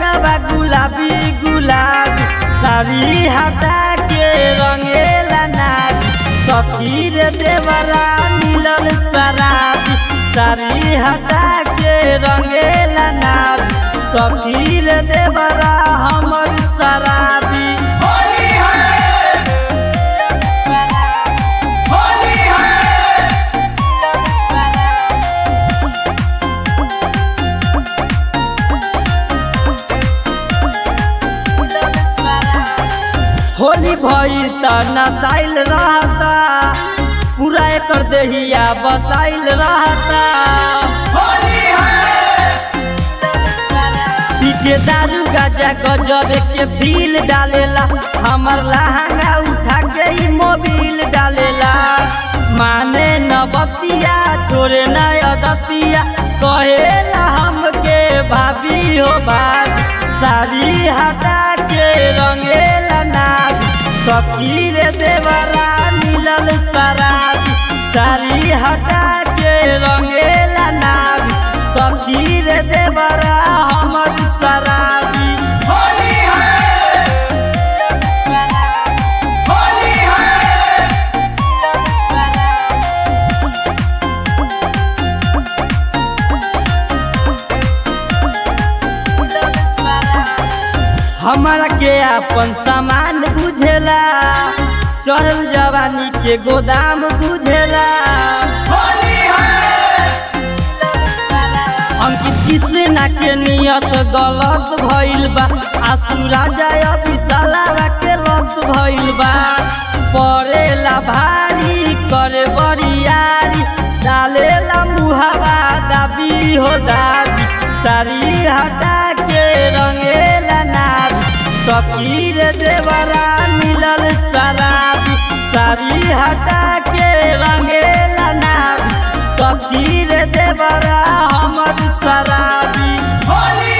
गलबा गुलाबी गुलाबी साड़ी हटा के रंगेला नारी सखी रे देवरा मिलल शराबी साड़ी हटा के रंगेला नारी सखी रे देवरा हमर शराबी होली भइल त नसाइल रहता पूरा एकर देहिया बसाइल रहता पीछे दारू गाजा गजब के फील डालेला हमर लहंगा उठा के ही मोबिल डालेला माने न बतिया छोड़े न अदतिया कहेला हमके भाभी हो भाभी साड़ी हटा के रंगेला नारी सखी रे देवरा मिलल शराबी साड़ी हटा के रंगेला नारी सखी रे देवरा हमर शराबी हमारा के अपन सामान बुझेला चढ़ल जवानी के गोदाम बुझेला अंकित कृष्णा के नियत गलत भइल बा आसू राजा अभी सालावा के लत भइल बा पड़ेला भारी करे बरियारी डालेला मुहावा दाबी हो दाबी साड़ी हटा के रंगेला नारी सखी रे देवरा मिलल शराबी साड़ी हटा के रंगेला नारी सखी रे देवरा हमर शराबी।